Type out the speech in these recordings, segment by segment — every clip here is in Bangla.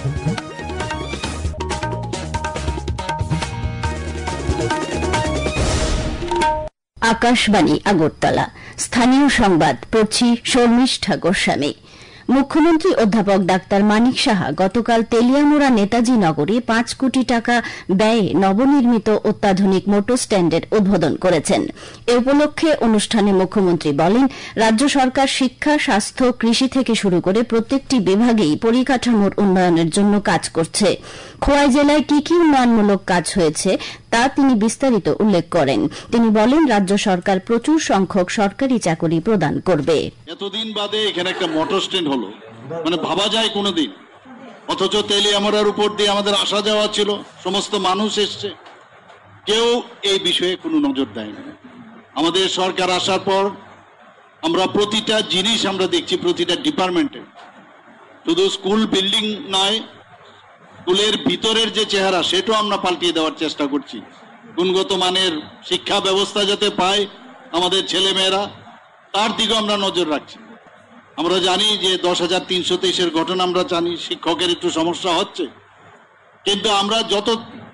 আকাশবাণী আগরতলা স্থানীয় সংবাদ পড়ছি শর্মিষ্ঠা গোস্বামী। মুখ্যমন্ত্রী অধ্যাপক ডাক্তার মানিক সাহা গতকাল তেলিয়ামুড়া নেতাজি নগরে ৫ কোটি টাকা ব্যয়ে নবনির্মিত অত্যাধুনিক মোটর স্ট্যান্ডের উদ্বোধন করেছেন। এ উপলক্ষে অনুষ্ঠানে মুখ্যমন্ত্রী বলেন, রাজ্য সরকার শিক্ষা, স্বাস্থ্য, কৃষি থেকে শুরু করে প্রত্যেকটি বিভাগেই পরিকাঠামোর উন্নয়নের জন্য কাজ করছে। খোয়াই জেলায় কি কি উন্নয়নমূলক কাজ হয়েছে তা তিনি বিস্তারিত উল্লেখ করেন। তিনি বলেন, রাজ্য সরকার প্রচুর সংখ্যক সরকারি চাকরি প্রদান করবে। এতদিন বাদে এখানে একটা মোটর স্ট্যান্ড হলো, মানে ভাবা যায় কোনোদিন, অথচ তেলিয়ামুড়ার উপর দিয়ে আমাদের আসা যাওয়া ছিল, সমস্ত মানুষ এসছে, কেউ এই বিষয়ে কোনো নজর দেয়নি। আমাদের সরকার আসার পর আমরা প্রতিটা জিনিস আমরা দেখছি, প্রতিটা ডিপার্টমেন্টে, শুধু স্কুল বিল্ডিং নয়, স্কুলের ভিতরের যে চেহারা সেটাও আমরা পাল্টিয়ে দেওয়ার চেষ্টা করছি। গুণগত মানের শিক্ষা ব্যবস্থা যাতে পায় আমাদের ছেলেমেয়েরা, তার দিকেও আমরা নজর রাখছি। আমরা জানি যে ১০,৩২৩ ঘটনা আমরা জানি, শিক্ষকের একটু সমস্যা হচ্ছে, কিন্তু আমরা যত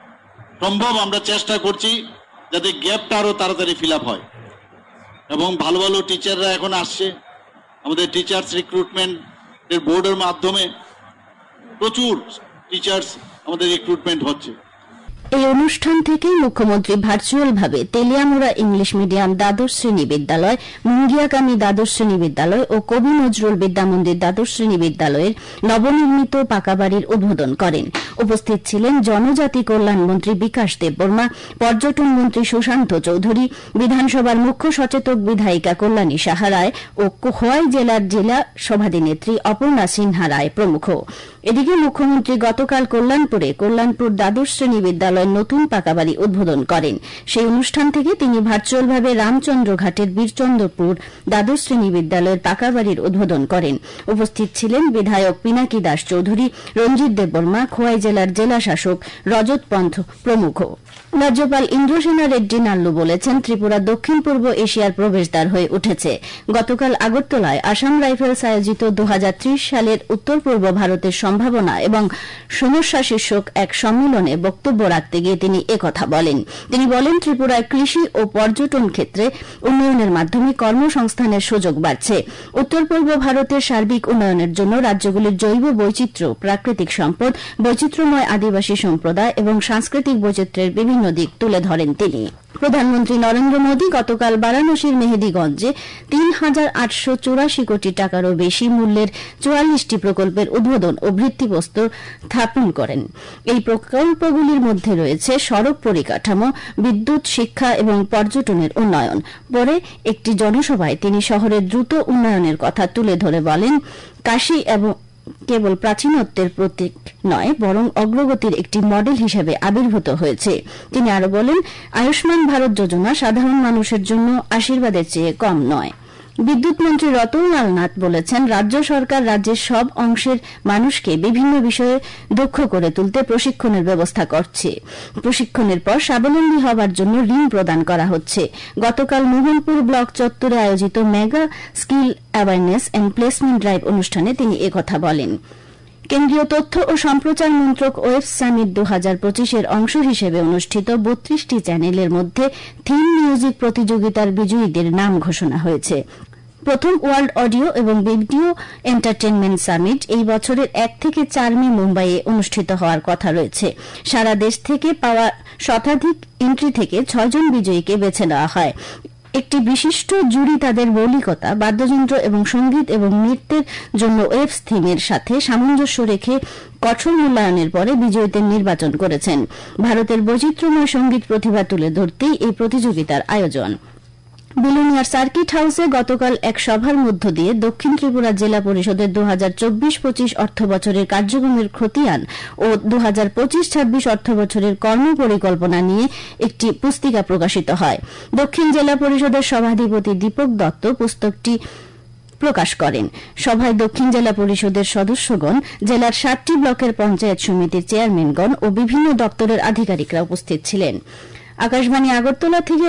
সম্ভব আমরা চেষ্টা করছি যাতে গ্যাপটা আরো তাড়াতাড়ি ফিল আপ হয়। এবং ভালো ভালো টিচাররা এখন আসছে, আমাদের টিচার্স রিক্রুটমেন্টের বোর্ডের মাধ্যমে প্রচুর টিচার্স আমাদের রিক্রুটমেন্ট হচ্ছে। এই অনুষ্ঠান থেকেই মুখ্যমন্ত্রী ভার্চুয়ালভাবে তেলিয়ামুড়া ইংলিশ মিডিয়াম দ্বাদশ শ্রেণী বিদ্যালয়, মুঙ্গিয়াকামী দ্বাদশ শ্রেণী বিদ্যালয় ও কবি নজরুল বিদ্যামন্দির দ্বাদশ শ্রেণী বিদ্যালয়ের নবনির্মিত পাকা বাড়ির উদ্বোধন করেন। উপস্থিত ছিলেন জনজাতি কল্যাণ মন্ত্রী বিকাশ দেববর্মা, পর্যটন মন্ত্রী সুশান্ত চৌধুরী, বিধানসভার মুখ্য সচেতক বিধায়িকা কল্যাণী সাহা রায় ও খোয়াই জেলার জেলা সভাধিনেত্রী অপর্ণা সিনহা রায় প্রমুখ। এদিকে মুখ্যমন্ত্রী গতকাল কল্যাণপুর দ্বাদশ শ্রেণী বিদ্যালয়ের নতুন পাকাবাড়ি উদ্বোধন করেন। সেই অনুষ্ঠান থেকে তিনি ভার্চুয়ালভাবে রামচন্দ্রঘাটের বীরচন্দ্রপুর দ্বাদশ শ্রেণী বিদ্যালয়ের পাকাবাড়ির উদ্বোধন করেন। উপস্থিত ছিলেন বিধায়ক পিনাকি দাস চৌধুরী, রঞ্জিত দেববর্মা, খোয়াই জেলার জেলা শাসক রজত পন্থ প্রমুখ। রাজ্যপাল ইন্দ্রসেনা রেড্ডি নাল্লু বলেছেন, ত্রিপুরা দক্ষিণ পূর্ব এশিয়ার প্রবেশদ্বার হয়ে উঠেছে। গতকাল আগরতলায় আসাম রাইফেলস আয়োজিত ২০৩০ সালের উত্তর পূর্ব ভারতের সম্ভাবনা এবং সমস্যা শীর্ষক এক সম্মেলনে বক্তব্য রাখতে গিয়ে তিনি একথা বলেন। তিনি বলেন, ত্রিপুরায় কৃষি ও পর্যটন ক্ষেত্রে উন্নয়নের মাধ্যমে কর্মসংস্থানের সুযোগ বাড়ছে। উত্তর পূর্ব ভারতের সার্বিক উন্নয়নের জন্য রাজ্যগুলির জৈব বৈচিত্র্য, প্রাকৃতিক সম্পদ, বৈচিত্র্যময় আদিবাসী সম্প্রদায় এবং সাংস্কৃতিক বৈচিত্র্যের বিভিন্ন দিক তুলে ধরেন তিনি। প্রধানমন্ত্রী নরেন্দ্র মোদী গতকাল বারাণসীর মেহেদিগঞ্জে ৩,৮৮৪ কোটি টাকারও বেশি মূল্যের ৪৪টি প্রকল্পের উদ্বোধন ও ভিত্তিপ্রস্তর স্থাপন করেন। এই প্রকল্পগুলির মধ্যে রয়েছে সড়ক পরিকাঠামো, বিদ্যুৎ, শিক্ষা এবং পর্যটনের উন্নয়ন। পরে একটি জনসভায় তিনি শহরের দ্রুত উন্নয়নের কথা তুলে ধরে বলেন, কাশী এবং কেবল প্রাচীনত্বের প্রতীক নয়, বরং অগ্রগতির একটি মডেল হিসেবে আবির্ভূত হয়েছে। তিনি আরো বলেন, আয়ুষ্মান ভারত যোজনা সাধারণ মানুষের জন্য আশীর্বাদের চেয়ে কম নয়। বিদ্যুৎ মন্ত্রী রতনলাল নাথ বলেছেন, রাজ্য সরকার রাজ্যের সব অংশের মানুষকে বিভিন্ন বিষয়ে দক্ষ করে তুলতে প্রশিক্ষণের ব্যবস্থা করছে। প্রশিক্ষণের পর স্বাবলম্বী হওয়ার জন্য ঋণ প্রদান করা হচ্ছে। গতকাল মোহনপুর ব্লক চত্বরে আয়োজিত mega skill awareness and placement drive অনুষ্ঠানে তিনি একথা বলেন। কেন্দ্রীয় তথ্য ও সম্প্রচার মন্ত্রক ওয়েব সামিট ২০২৫-এর অংশ হিসেবে অনুষ্ঠিত ৩২টি চ্যানেলের মধ্যে থিম মিউজিক প্রতিযোগিতার বিজয়ীদের নাম ঘোষণা হয়েছে। প্রথম ওয়ার্ল্ড অডিও এবং ভিডিও এন্টারটেনমেন্ট সামিট এই বছরের ১ থেকে ৪ মে মুম্বাইয়ে অনুষ্ঠিত হওয়ার কথা রয়েছে। সারা দেশ থেকে পাওয়া শতাধিক এন্ট্রি থেকে ৬ জন বিজয়ীকে বেছে নেওয়া হয়। একটি বিশিষ্ট জুরি তাদের মৌলিকতা, বাদ্যযন্ত্র এবং সঙ্গীত এবং নৃত্যের জন্য ওয়েব থিমের সাথে সামঞ্জস্য রেখে কঠোর মূল্যায়নের পরে বিজয়ীদের নির্বাচন করেছেন। ভারতের বৈচিত্র্যময় সঙ্গীত প্রতিভা তুলে ধরতেই এই প্রতিযোগিতার আয়োজন। বিলোনিয়ার সার্কিট হাউসে গতকাল এক সভার মধ্য দিয়ে দক্ষিণ ত্রিপুরা জেলা পরিষদের ২০২৪-২৫ অর্থ বছরের কার্যক্রমের খতিয়ান ও ২০২৫-২৬ অর্থ বছরের কর্ম পরিকল্পনা নিয়ে একটি পুস্তিকা প্রকাশিত হয়। দক্ষিণ জেলা পরিষদের সভাধিপতি দীপক দত্ত পুস্তকটি প্রকাশ করেন। সভায় দক্ষিণ জেলা পরিষদের সদস্যগণ, জেলার ৭টি ব্লকের পঞ্চায়েত সমিতির চেয়ারম্যানগণ ও বিভিন্ন দপ্তরের আধিকারিকরা উপস্থিত ছিলেন। আকাশবাণী আগরতলা থেকে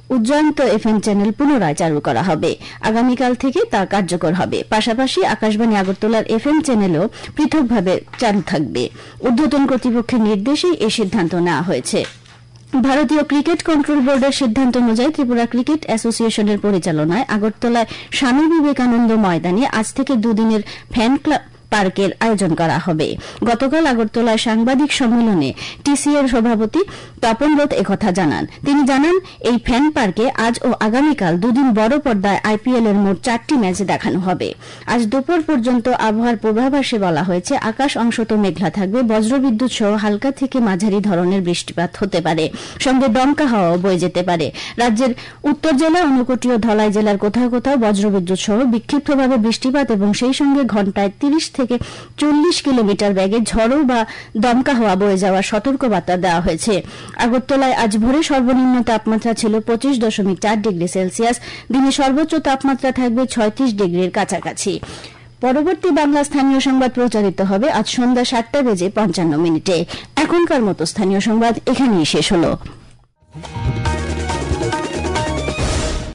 উজ্জয়ন্ত এফএম চ্যানেল পুনরায় চালু করা হবে। আগামীকাল থেকে তা কার্যকর হবে। পাশাপাশি আকাশবাণী আগরতলার এফএম চ্যানেলও পৃথকভাবে চালু থাকবে। ঊর্ধ্বতন কর্তৃপক্ষের নির্দেশেই এই সিদ্ধান্ত নেওয়া হয়েছে। ভারতীয় ক্রিকেট কন্ট্রোল বোর্ডের সিদ্ধান্ত অনুযায়ী ত্রিপুরা ক্রিকেট অ্যাসোসিয়েশনের পরিচালনায় আগরতলায় স্বামী বিবেকানন্দ ময়দানে আজ থেকে দুদিনের ফ্যান ক্লাব পার্কের আয়োজন করা হবে। গতকাল আগরতলায় সাংবাদিক সম্মেলনে টিসিএর সভাপতি তপন রথ একথা জানান। তিনি জানান, এই ফ্যান পার্কে আজ ও আগামীকাল দুদিন বড় পর্দায় আইপিএল এর মোট 4টি ম্যাচ দেখানো হবে। আজ দুপুর পর্যন্ত আবহাওয়ার পূর্বাভাসে বলা হয়েছে, আকাশ অংশত মেঘলা থাকবে, বজ্রবিদ্যুৎ সহ হালকা থেকে মাঝারি ধরনের বৃষ্টিপাত হতে পারে, সঙ্গে দমকা হাওয়াও বয়ে যেতে পারে। রাজ্যের উত্তর জেলা, ঊনকোটি ও ধলাই জেলার কোথাও কোথাও বজ্রবিদ্যুৎ সহ বিক্ষিপ্তভাবে বৃষ্টিপাত এবং সেই সঙ্গে ঘণ্টায় 30 থেকে 40 কিলোমিটার বেগে ঝড়ো বা দমকা হাওয়া বয়ে যাওয়ার সতর্কবার্তা দেওয়া হয়েছে। আগরতলায় আজ ভোরে সর্বনিম্ন তাপমাত্রা ছিল 25.4 ডিগ্রি সেলসিয়াস। দিনে সর্বোচ্চ তাপমাত্রা থাকবে 36 ডিগ্রির কাছাকাছি। পরবর্তী বাংলা স্থানীয় সংবাদ প্রচারিত হবে আজ সন্ধ্যা 7:55 মিনিটে। এখনকার মতো স্থানীয় সংবাদ এখানেই শেষ হলো।